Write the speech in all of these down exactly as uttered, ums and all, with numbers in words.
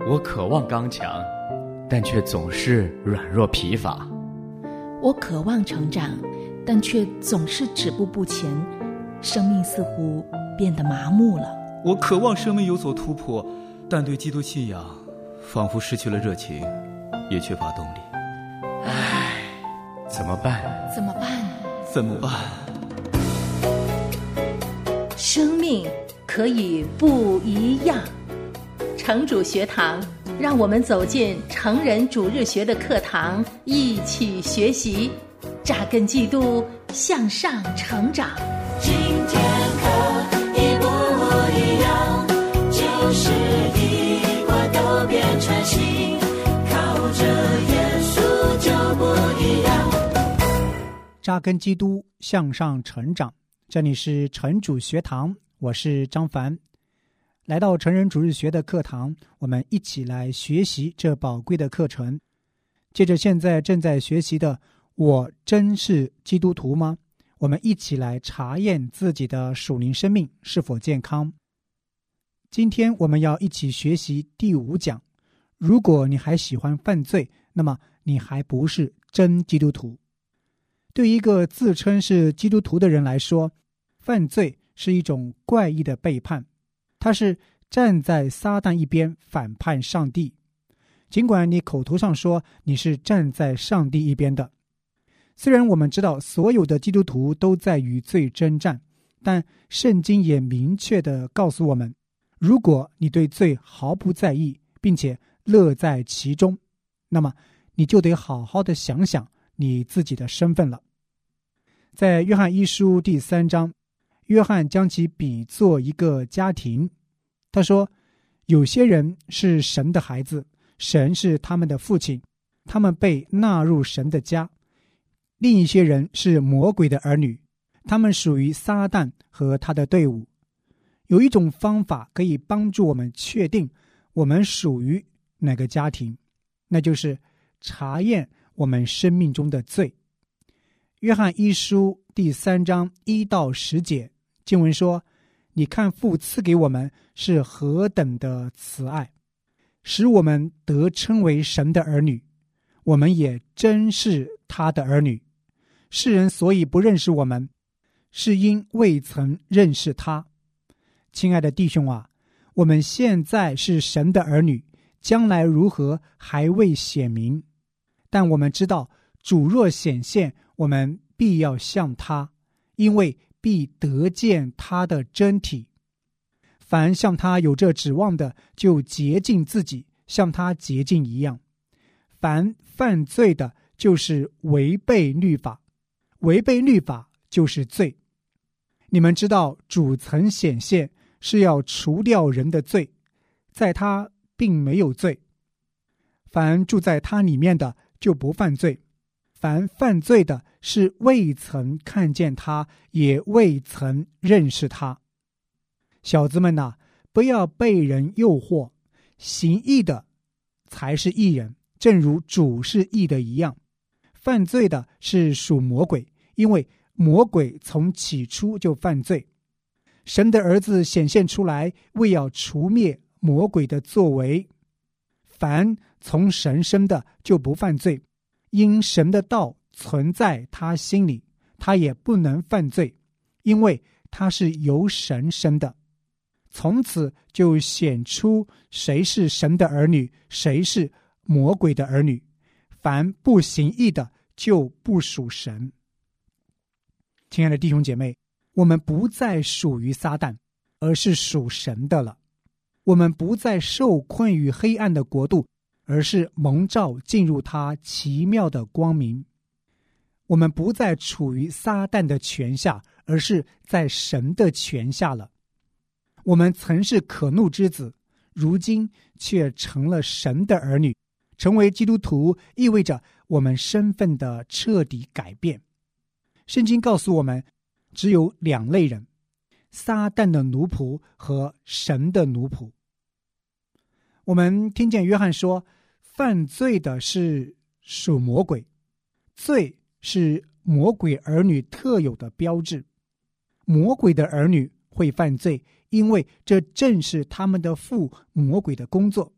我渴望刚强，但却总是软弱疲乏。 我渴望成长，但却总是止步不前，生命似乎变得麻木了。 我渴望生命有所突破，但对基督信仰仿佛失去了热情，也缺乏动力。 唉，怎么办？ 怎么办？ 怎么办？ 生命可以不一样。城主学堂，让我们走进成人主日学的课堂，一起学习，扎根基督，向上成长。 今天可以不一样，就是一块都变成新，靠着耶稣就不一样。 扎根基督，向上成长。这里是城主学堂，我是张凡。来到成人主日学的课堂，我们一起来学习这宝贵的课程。借着现在正在学习的我真是基督徒吗？我们一起来查验自己的属灵生命是否健康。今天我们要一起学习第五讲，如果你还喜欢犯罪，那么你还不是真基督徒。对一个自称是基督徒的人来说，犯罪是一种怪异的背叛，他是站在撒旦一边反叛上帝。尽管你口头上说你是站在上帝一边的，虽然我们知道所有的基督徒都在与罪征战，但圣经也明确地告诉我们，如果你对罪毫不在意，并且乐在其中，那么你就得好好的想想你自己的身份了。在约翰一书第三章，约翰将其比作一个家庭。他说，有些人是神的孩子，神是他们的父亲，他们被纳入神的家。另一些人是魔鬼的儿女，他们属于撒旦和他的队伍。有一种方法可以帮助我们确定我们属于哪个家庭，那就是查验我们生命中的罪。约翰一书第三章一到十节，经文说，你看父赐给我们是何等的慈爱，使我们得称为神的儿女，我们也真是他的儿女。世人所以不认识我们，是因未曾认识他。亲爱的弟兄啊，我们现在是神的儿女，将来如何还未显明，但我们知道主若显现，我们必要像他，因为必得见他的真体。凡像他有这指望的，就洁净自己，像他洁净一样。凡犯罪的，就是违背律法，违背律法就是罪。你们知道主曾显现，是要除掉人的罪，在他并没有罪。凡住在他里面的，就不犯罪。凡犯罪的，是未曾看见他，也未曾认识他。小子们哪、啊，不要被人诱惑，行义的才是义人，正如主是义的一样。犯罪的是属魔鬼，因为魔鬼从起初就犯罪。神的儿子显现出来，为要除灭魔鬼的作为。凡从神生的，就不犯罪，因神的道存在他心里，他也不能犯罪，因为他是由神生的。从此就显出谁是神的儿女，谁是魔鬼的儿女。凡不行义的，就不属神。亲爱的弟兄姐妹，我们不再属于撒旦，而是属神的了。我们不再受困于黑暗的国度，而是蒙召进入他奇妙的光明。我们不再处于撒旦的权下，而是在神的权下了。我们曾是可怒之子，如今却成了神的儿女。成为基督徒意味着我们身份的彻底改变。圣经告诉我们，只有两类人，撒旦的奴仆和神的奴仆。我们听见约翰说，犯罪的是属魔鬼，罪是魔鬼儿女特有的标志。魔鬼的儿女会犯罪，因为这正是他们的父魔鬼的工作。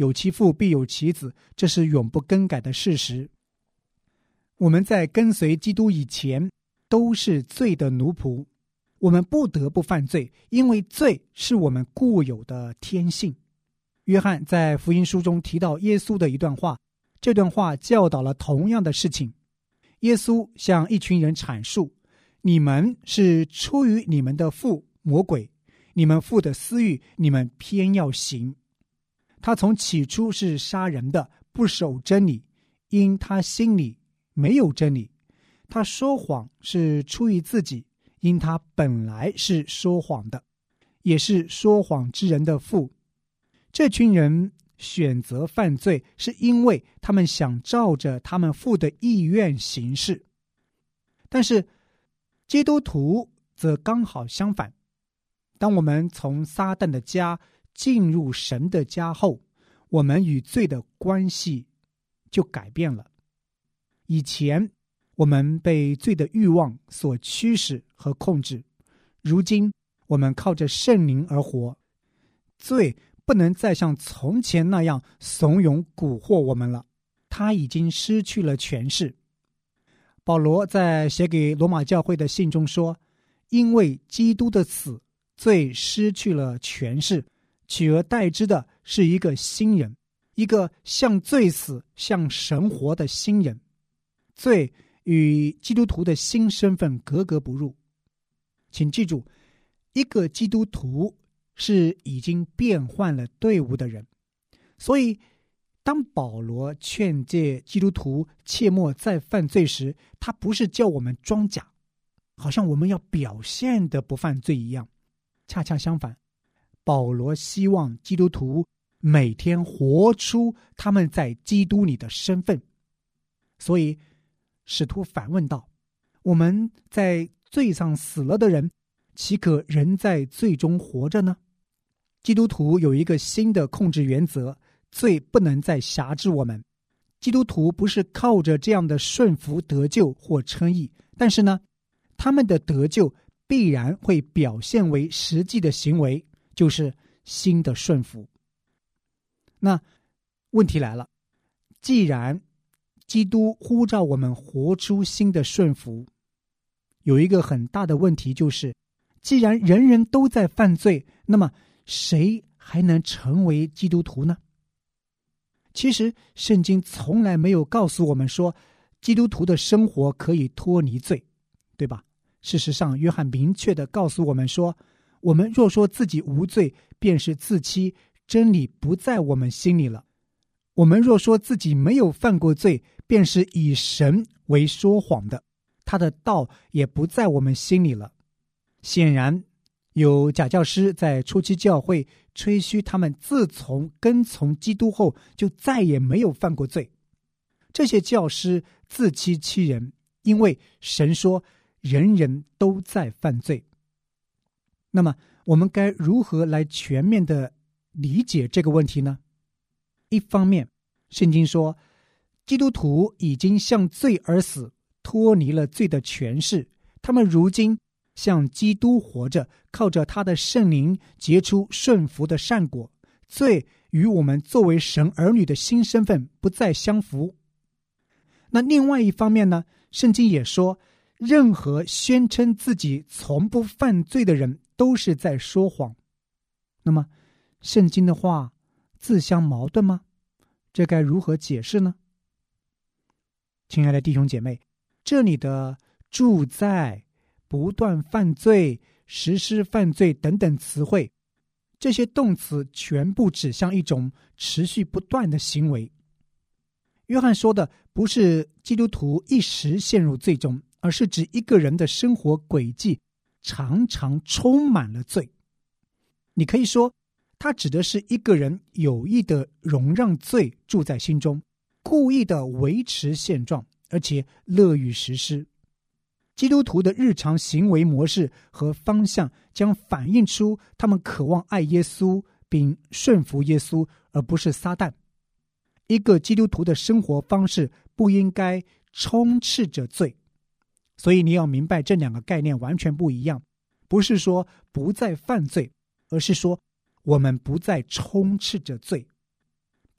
有其父必有其子，这是永不更改的事实。我们在跟随基督以前都是罪的奴仆，我们不得不犯罪，因为罪是我们固有的天性。约翰在福音书中提到耶稣的一段话，这段话教导了同样的事情。耶稣向一群人阐述，你们是出于你们的父魔鬼，你们父的私欲你们偏要行。他从起初是杀人的，不守真理，因他心里没有真理。他说谎是出于自己，因他本来是说谎的，也是说谎之人的父。这群人选择犯罪，是因为他们想照着他们父的意愿行事。但是基督徒则刚好相反，当我们从撒旦的家进入神的家后，我们与罪的关系就改变了。以前我们被罪的欲望所驱使和控制，如今我们靠着圣灵而活，罪不能再像从前那样怂恿蛊惑我们了，他已经失去了权势。保罗在写给罗马教会的信中说，因为基督的死，罪失去了权势，取而代之的是一个新人，一个向罪死向神活的新人。罪与基督徒的新身份格格不入。请记住，一个基督徒是已经变换了队伍的人。所以当保罗劝诫基督徒切莫再犯罪时，他不是叫我们装假，好像我们要表现的不犯罪一样。恰恰相反，保罗希望基督徒每天活出他们在基督里的身份。所以使徒反问道，我们在罪上死了的人，岂可仍在罪中活着呢？基督徒有一个新的控制原则，罪不能再辖制我们。基督徒不是靠着这样的顺服得救或称义，但是呢，他们的得救必然会表现为实际的行为，就是新的顺服。那问题来了，既然基督呼召我们活出新的顺服，有一个很大的问题，就是既然人人都在犯罪，那么谁还能成为基督徒呢？其实圣经从来没有告诉我们说基督徒的生活可以脱离罪，对吧？事实上约翰明确地告诉我们说，我们若说自己无罪，便是自欺，真理不在我们心里了。我们若说自己没有犯过罪，便是以神为说谎的，他的道也不在我们心里了。显然有假教师在初期教会吹嘘他们自从跟从基督后就再也没有犯过罪。这些教师自欺欺人，因为神说人人都在犯罪。那么我们该如何来全面的理解这个问题呢？一方面，圣经说基督徒已经向罪而死，脱离了罪的权势，他们如今向基督活着，靠着他的圣灵结出顺服的善果，罪与我们作为神儿女的新身份不再相符。那另外一方面呢，圣经也说，任何宣称自己从不犯罪的人都是在说谎。那么圣经的话自相矛盾吗？这该如何解释呢？亲爱的弟兄姐妹，这里的住在、不断犯罪、实施犯罪等等词汇，这些动词全部指向一种持续不断的行为。约翰说的不是基督徒一时陷入罪中，而是指一个人的生活轨迹常常充满了罪。你可以说他指的是一个人有意的容让罪住在心中，故意的维持现状，而且乐于实施。基督徒的日常行为模式和方向将反映出他们渴望爱耶稣并顺服耶稣，而不是撒旦。一个基督徒的生活方式不应该充斥着罪。所以你要明白，这两个概念完全不一样，不是说不再犯罪，而是说我们不再充斥着罪。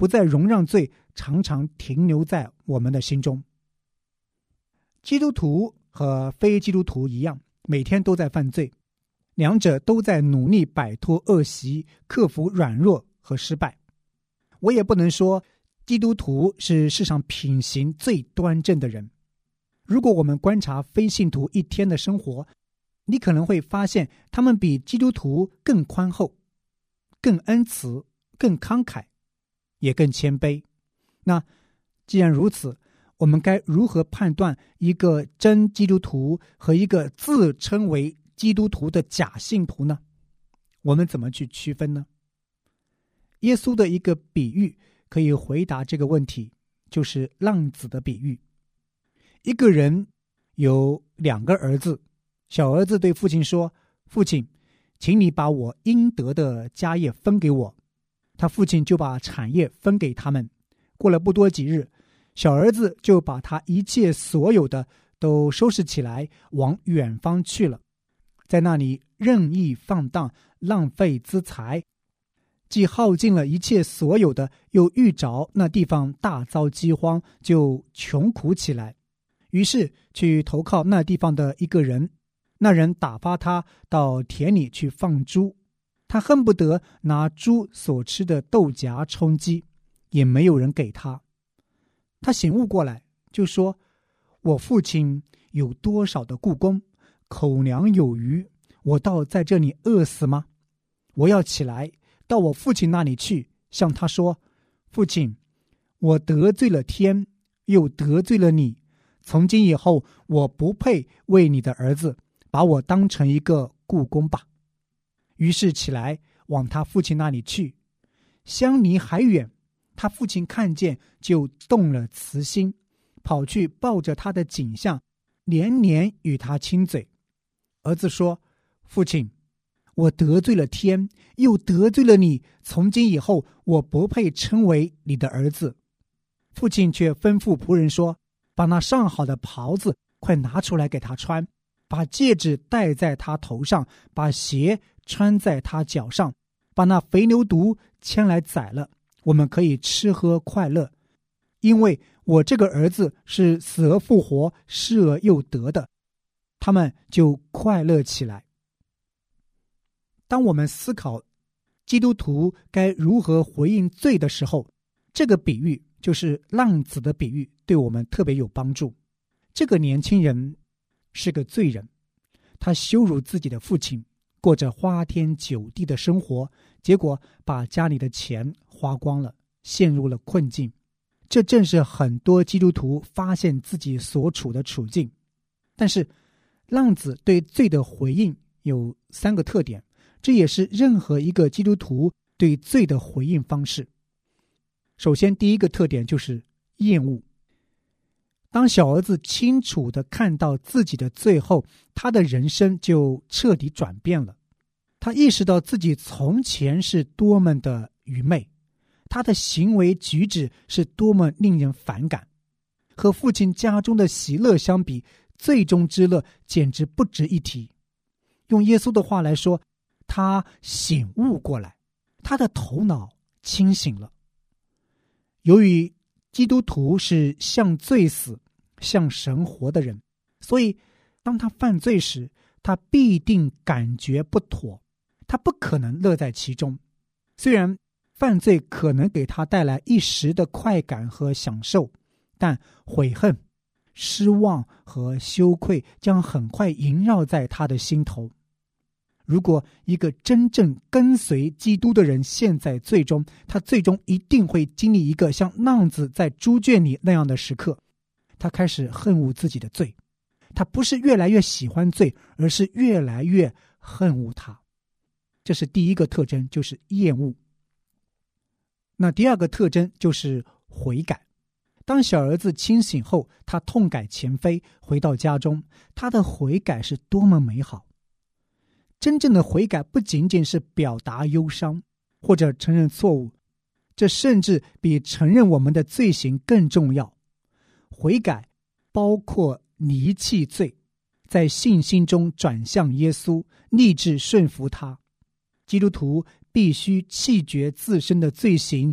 不再容让罪常常停留在我们的心中。基督徒和非基督徒一样，每天都在犯罪，两者都在努力摆脱恶习，克服软弱和失败。我也不能说基督徒是世上品行最端正的人。如果我们观察非信徒一天的生活，你可能会发现他们比基督徒更宽厚，更恩慈，更慷慨，也更谦卑。那既然如此，我们该如何判断一个真基督徒和一个自称为基督徒的假信徒呢？我们怎么去区分呢？耶稣的一个比喻可以回答这个问题，就是浪子的比喻。一个人有两个儿子，小儿子对父亲说：父亲，请你把我应得的家业分给我。他父亲就把产业分给他们。过了不多几日，小儿子就把他一切所有的都收拾起来，往远方去了，在那里任意放荡，浪费资财，既耗尽了一切所有的，又遇着那地方大遭饥荒，就穷苦起来。于是去投靠那地方的一个人，那人打发他到田里去放猪，他恨不得拿猪所吃的豆荚充饥，也没有人给他。他醒悟过来，就说：我父亲有多少的雇工，口粮有余，我倒在这里饿死吗？我要起来到我父亲那里去，向他说：父亲，我得罪了天，又得罪了你，从今以后我不配为你的儿子，把我当成一个雇工吧。于是起来往他父亲那里去，相离还远，他父亲看见，就动了慈心，跑去抱着他的颈项，连连与他亲嘴。儿子说：父亲，我得罪了天，又得罪了你，从今以后我不配称为你的儿子。父亲却吩咐仆人说：把那上好的袍子快拿出来给他穿，把戒指戴在他头上，把鞋穿在他脚上，把那肥牛犊牵来宰了，我们可以吃喝快乐。因为我这个儿子是死而复活，失而又得的。他们就快乐起来。当我们思考基督徒该如何回应罪的时候，这个比喻就是浪子的比喻，对我们特别有帮助。这个年轻人是个罪人，他羞辱自己的父亲，过着花天酒地的生活，结果把家里的钱花光了，陷入了困境。这正是很多基督徒发现自己所处的处境。但是浪子对罪的回应有三个特点，这也是任何一个基督徒对罪的回应方式。首先，第一个特点就是厌恶。当小儿子清楚地看到自己的罪后，他的人生就彻底转变了。他意识到自己从前是多么的愚昧，他的行为举止是多么令人反感。和父亲家中的喜乐相比，罪中之乐简直不值一提。用耶稣的话来说，他醒悟过来，他的头脑清醒了。由于基督徒是向罪死、向神活的人，所以当他犯罪时，他必定感觉不妥，他不可能乐在其中。虽然犯罪可能给他带来一时的快感和享受，但悔恨、失望和羞愧将很快萦绕在他的心头。如果一个真正跟随基督的人陷在罪中，他最终一定会经历一个像浪子在猪圈里那样的时刻。他开始恨恶自己的罪，他不是越来越喜欢罪，而是越来越恨恶它。这是第一个特征，就是厌恶。那第二个特征就是悔改。当小儿子清醒后，他痛改前非，回到家中，他的悔改是多么美好。真正的悔改不仅仅是表达忧伤或者承认错误，这甚至比承认我们的罪行更重要。悔改包括离弃罪，在信心中转向耶稣，立志顺服他。基督徒必须弃绝自身的罪行，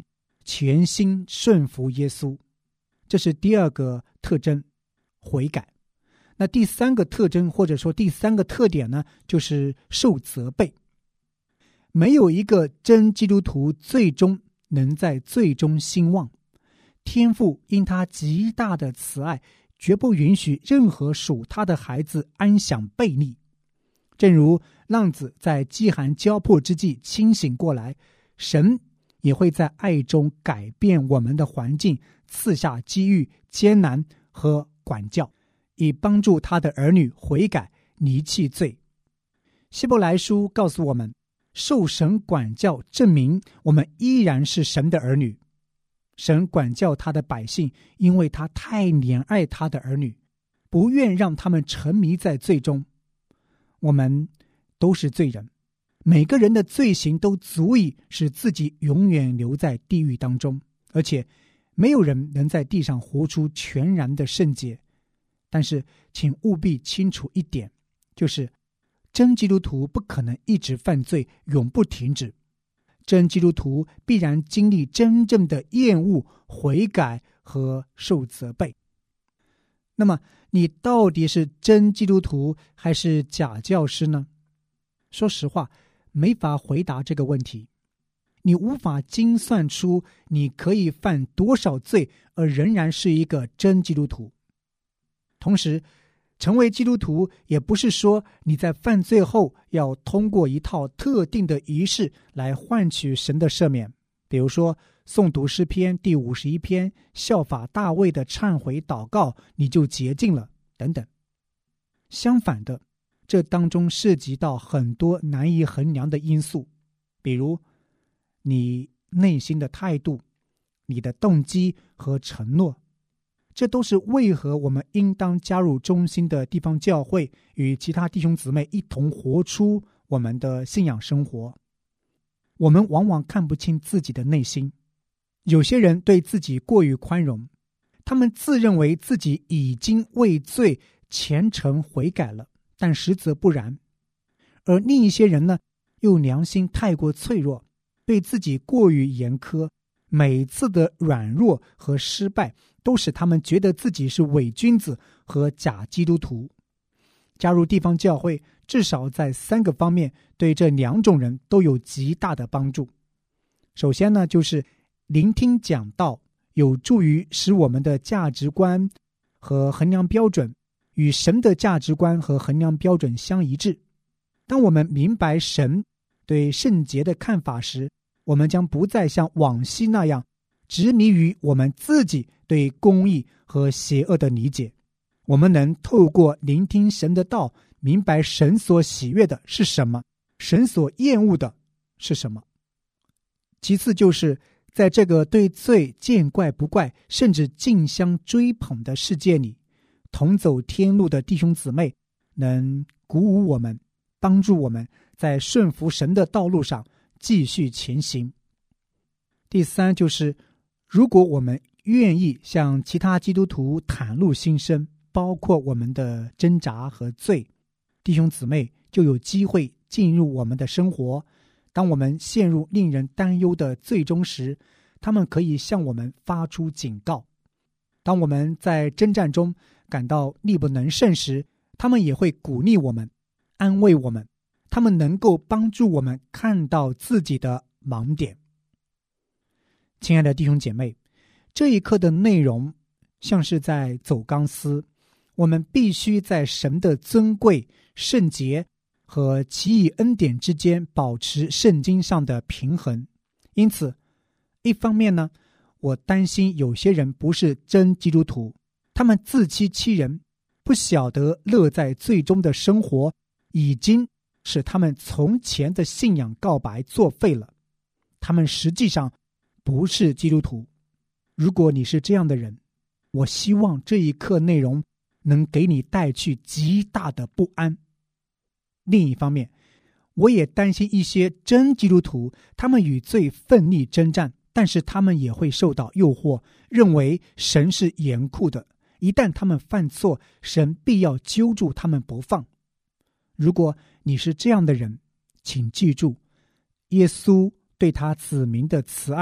全心顺服耶稣。这是第二个特征，悔改。那第三个特征，或者说第三个特点呢，就是受责备。没有一个真基督徒最终能在最终兴旺，天父因他极大的慈爱，绝不允许任何属他的孩子安享悖逆。正如浪子在饥寒交迫之际清醒过来，神也会在爱中改变我们的环境，赐下机遇、艰难和管教，以帮助他的儿女悔改，离弃罪。希伯来书告诉我们，受神管教证明我们依然是神的儿女。神管教他的百姓，因为他太怜爱他的儿女，不愿让他们沉迷在罪中。我们都是罪人，每个人的罪行都足以使自己永远留在地狱当中，而且没有人能在地上活出全然的圣洁。但是请务必清楚一点，就是真基督徒不可能一直犯罪，永不停止。真基督徒必然经历真正的厌恶、悔改和受责备。那么你到底是真基督徒还是假教师呢？说实话，没法回答这个问题。你无法精算出你可以犯多少罪而仍然是一个真基督徒。同时，成为基督徒也不是说你在犯罪后要通过一套特定的仪式来换取神的赦免，比如说诵读诗篇第五十一篇，效法大卫的忏悔祷告，你就洁净了等等。相反的，这当中涉及到很多难以衡量的因素，比如你内心的态度、你的动机和承诺。这都是为何我们应当加入中心的地方教会，与其他弟兄姊妹一同活出我们的信仰生活。我们往往看不清自己的内心，有些人对自己过于宽容，他们自认为自己已经为罪虔诚悔改了，但实则不然。而另一些人呢，又良心太过脆弱，对自己过于严苛，每次的软弱和失败都使他们觉得自己是伪君子和假基督徒。加入地方教会，至少在三个方面对这两种人都有极大的帮助。首先呢，就是聆听讲道，有助于使我们的价值观和衡量标准与神的价值观和衡量标准相一致。当我们明白神对圣洁的看法时，我们将不再像往昔那样执迷于我们自己对公义和邪恶的理解。我们能透过聆听神的道，明白神所喜悦的是什么，神所厌恶的是什么。其次就是在这个对罪见怪不怪，甚至竞相追捧的世界里，同走天路的弟兄姊妹能鼓舞我们，帮助我们在顺服神的道路上继续前行。第三就是，如果我们愿意向其他基督徒袒露心声，包括我们的挣扎和罪，弟兄姊妹就有机会进入我们的生活。当我们陷入令人担忧的罪中时，他们可以向我们发出警告。当我们在征战中感到力不能胜时，他们也会鼓励我们，安慰我们，他们能够帮助我们看到自己的盲点。亲爱的弟兄姐妹，这一课的内容像是在走钢丝，我们必须在神的尊贵、圣洁和奇异恩典之间保持圣经上的平衡。因此，一方面呢，我担心有些人不是真基督徒，他们自欺欺人，不晓得乐在最终的生活已经使他们从前的信仰告白作废了，他们实际上不是基督徒。如果你是这样的人，我希望这一课内容能给你带去极大的不安。另一方面，我也担心一些真基督徒，他们与罪奋力征战，但是他们也会受到诱惑，认为神是严酷的，一旦他们犯错，神必要揪住他们不放。如果你是这样的人，请记住，耶稣对他子民的慈爱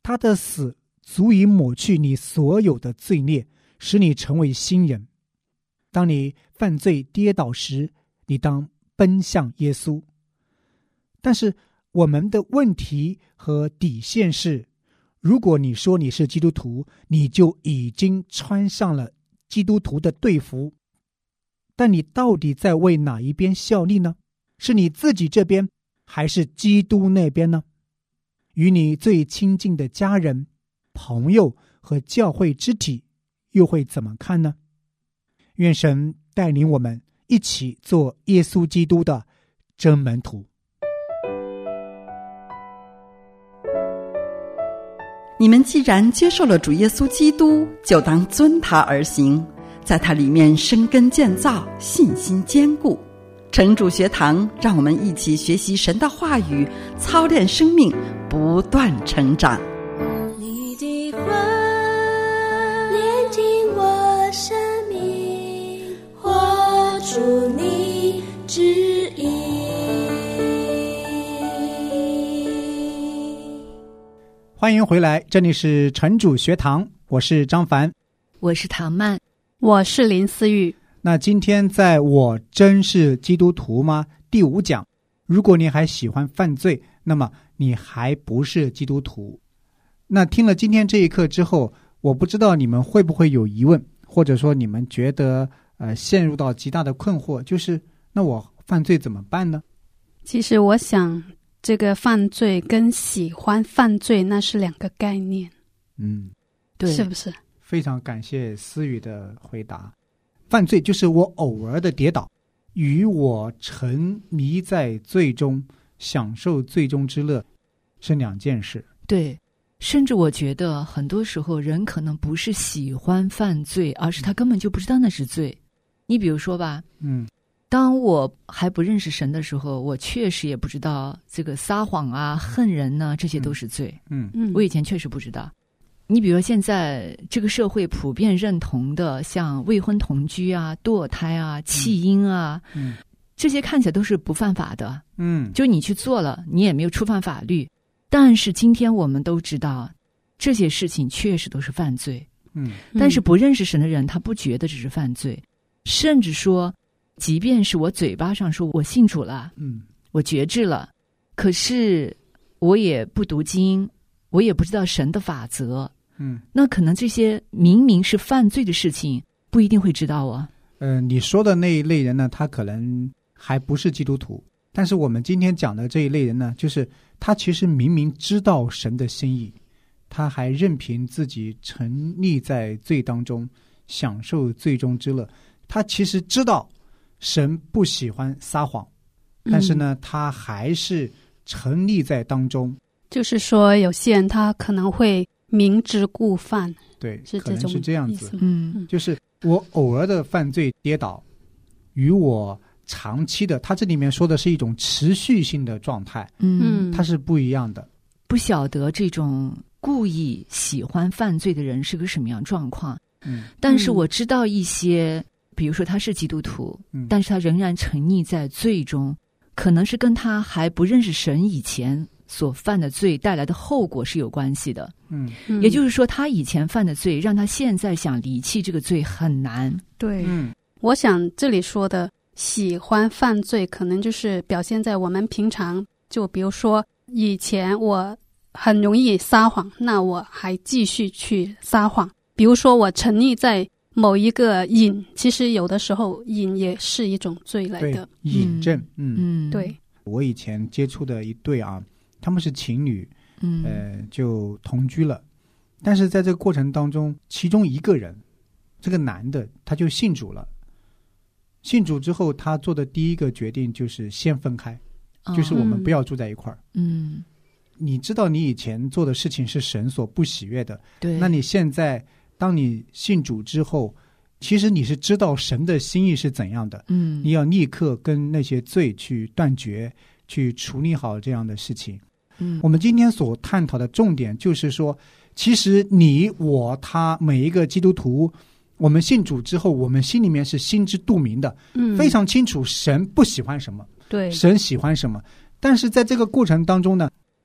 他的死足以抹去你所有的罪孽，使你成为新人。当你犯罪跌倒时，你当奔向耶稣。但是我们的问题和底线是，如果你说你是基督徒，你就已经穿上了基督徒的队服，但你到底在为哪一边效力呢？是你自己这边，还是基督那边呢？与你最亲近的家人、朋友和教会肢体又会怎么看呢？愿神带领我们一起做耶稣基督的真门徒。 你们既然接受了主耶稣基督，就当遵他而行，在他里面生根建造，信心坚固。城主学堂，让我们一起学习神的话语，操练生命，不断成长。 你的话炼净我生命，活出你旨意。 欢迎回来，这里是城主学堂，我是张凡， 我是唐曼， 我是林思玉。 那今天在我真是基督徒吗第五讲，如果你还喜欢犯罪，那么你还不是基督徒。那听了今天这一课之后，我不知道你们会不会有疑问，或者说你们觉得呃陷入到极大的困惑，就是那我犯罪怎么办呢？ 其实我想这个犯罪跟喜欢犯罪那是两个概念。 嗯， 对，是不是？ 非常感谢思雨的回答。犯罪就是我偶尔的跌倒，与我沉迷在罪中享受罪中之乐是两件事。 对，甚至我觉得很多时候人可能不是喜欢犯罪，而是他根本就不知道那是罪。你比如说吧，嗯，当我还不认识神的时候，我确实也不知道这个撒谎啊、恨人呢、啊，这些都是罪。嗯嗯，我以前确实不知道。你比如现在这个社会普遍认同的，像未婚同居啊、堕胎啊、弃婴啊，嗯，这些看起来都是不犯法的。嗯，就你去做了，你也没有触犯法律。但是今天我们都知道，这些事情确实都是犯罪。嗯，但是不认识神的人，他不觉得这是犯罪，甚至说，即便是我嘴巴上说我信主了，嗯，我觉知了，可是我也不读经，我也不知道神的法则。嗯，那可能这些明明是犯罪的事情，不一定会知道啊。 嗯、呃，你说的那一类人呢，他可能还不是基督徒，但是我们今天讲的这一类人呢，就是他其实明明知道神的心意，他还任凭自己沉溺在罪当中，享受罪中之乐。他其实知道神不喜欢撒谎，但是呢，嗯、他还是沉溺在当中。 就是说，有些人他可能会明知故犯， 对， 是可能是这样子。 嗯， 就是我偶尔的犯罪跌倒，与我长期的，他这里面说的是一种持续性的状态，嗯，它是不一样的。 不晓得这种故意喜欢犯罪的人是个什么样状况，嗯，但是我知道一些，比如说他是基督徒，嗯，但是他仍然沉溺在罪中，可能是跟他还不认识神以前所犯的罪带来的后果是有关系的。嗯，也就是说他以前犯的罪让他现在想离弃这个罪很难。 对，嗯，我想这里说的喜欢犯罪可能就是表现在我们平常，就比如说以前我很容易撒谎，那我还继续去撒谎。比如说我沉溺在某一个瘾，其实有的时候瘾也是一种罪来的。 瘾症。嗯嗯，对。 我以前接触的一对啊，他们是情侣，嗯，呃，就同居了，但是在这个过程当中，其中一个人，这个男的他就信主了。信主之后，他做的第一个决定就是先分开，哦、就是我们不要住在一块儿。嗯，你知道你以前做的事情是神所不喜悦的，对，那你现在当你信主之后，其实你是知道神的心意是怎样的，嗯，你要立刻跟那些罪去断绝，去处理好这样的事情。嗯，我们今天所探讨的重点就是说，其实你我他每一个基督徒，我们信主之后，我们心里面是心知肚明的，嗯，非常清楚神不喜欢什么，对，神喜欢什么。但是在这个过程当中呢，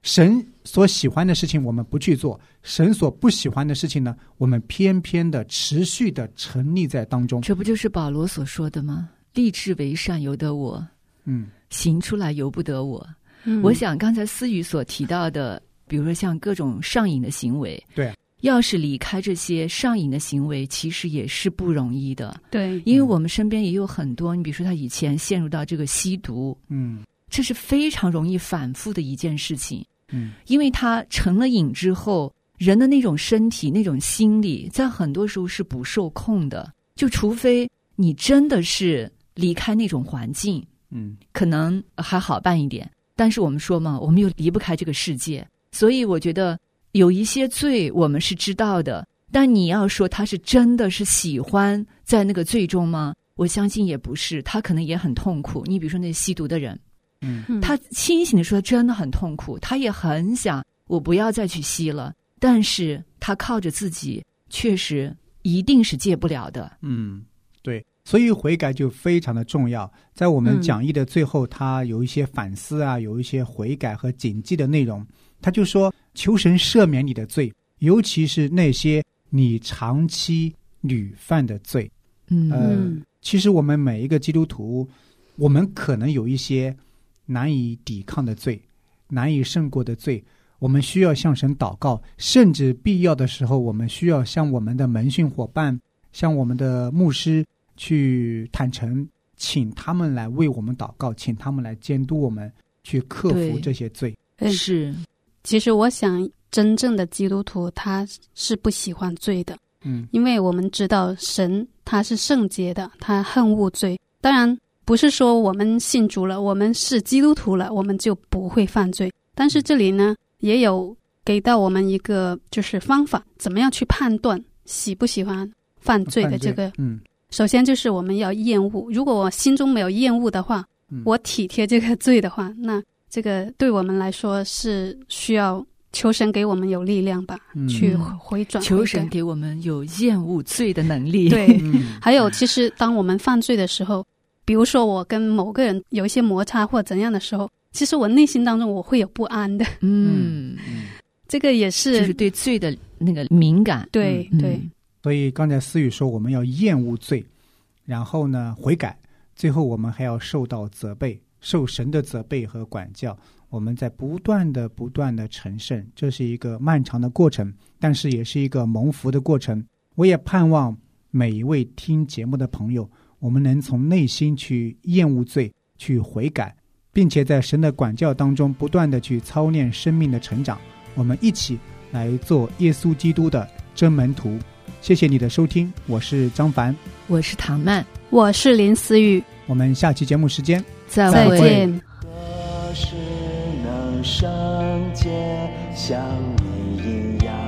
神所喜欢的事情我们不去做，神所不喜欢的事情呢，我们偏偏的持续的沉溺在当中。 这不就是保罗所说的吗？立志为善由得我， 嗯， 行出来由不得我。 嗯、 我想刚才思雨所提到的，比如说像各种上瘾的行为， 对， 要是离开这些上瘾的行为，其实也是不容易的。 对， 因为我们身边也有很多，你比如说他以前陷入到这个吸毒， 嗯， 这是非常容易反复的一件事情。 嗯， 因为他成了瘾之后，人的那种身体、那种心理，在很多时候是不受控的。就除非你真的是离开那种环境， 嗯， 可能还好办一点。但是我们说嘛，我们又离不开这个世界，所以我觉得有一些罪我们是知道的，但你要说他是真的是喜欢在那个罪中吗？我相信也不是，他可能也很痛苦。你比如说那吸毒的人， 嗯， 他清醒的说真的很痛苦，他也很想我不要再去吸了，但是他靠着自己确实一定是戒不了的。 嗯，对，所以悔改就非常的重要。在我们讲义的最后，他有一些反思啊，有一些悔改和谨记的内容。他就说求神赦免你的罪，尤其是那些你长期屡犯的罪。 嗯， 呃，其实我们每一个基督徒，我们可能有一些难以抵抗的罪，难以胜过的罪，我们需要向神祷告，甚至必要的时候，我们需要向我们的门训伙伴，向我们的牧师去坦诚，请他们来为我们祷告，请他们来监督我们，去克服这些罪。 是， 其实我想真正的基督徒他是不喜欢罪的， 嗯， 因为我们知道神他是圣洁的，他恨恶罪。当然不是说我们信主了，我们是基督徒了，我们就不会犯罪。但是这里呢，也有给到我们一个就是方法，怎么样去判断喜不喜欢犯罪的这个。 嗯， 首先就是我们要厌恶，如果我心中没有厌恶的话， 嗯， 我体贴这个罪的话，那这个对我们来说是需要求神给我们有力量吧， 嗯， 去回转求神给我们有厌恶罪的能力。 对， 嗯， 还有其实当我们犯罪的时候，比如说我跟某个人有一些摩擦或怎样的时候，其实我内心当中我会有不安的。 嗯， 这个也是就是对罪的那个敏感。 对， 嗯， 对。 所以刚才思雨说我们要厌恶罪，然后呢悔改，最后我们还要受到责备，受神的责备和管教。我们在不断的不断的成圣，这是一个漫长的过程，但是也是一个蒙福的过程。我也盼望每一位听节目的朋友，我们能从内心去厌恶罪，去悔改，并且在神的管教当中不断的去操练生命的成长。我们一起来做耶稣基督的真门徒。谢谢你的收听，我是张凡， 我是唐曼， 我是林思雨， 我们下期节目时间再会。 再见。 何时能圣洁像你一样？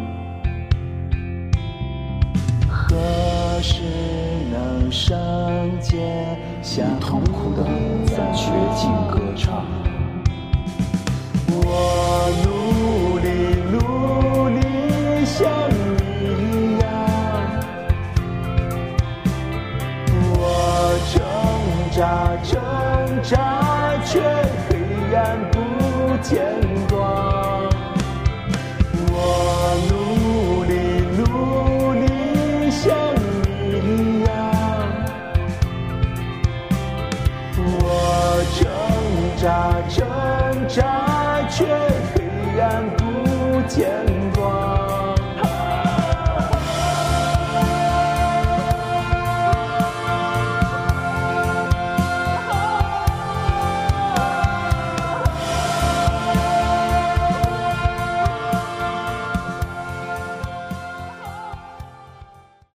何时能圣洁像你痛苦的在绝境歌唱？我努力努力像你一样，我挣扎挣扎却黑暗不见光。我努力努力像你一样，我挣扎挣扎却黑暗不见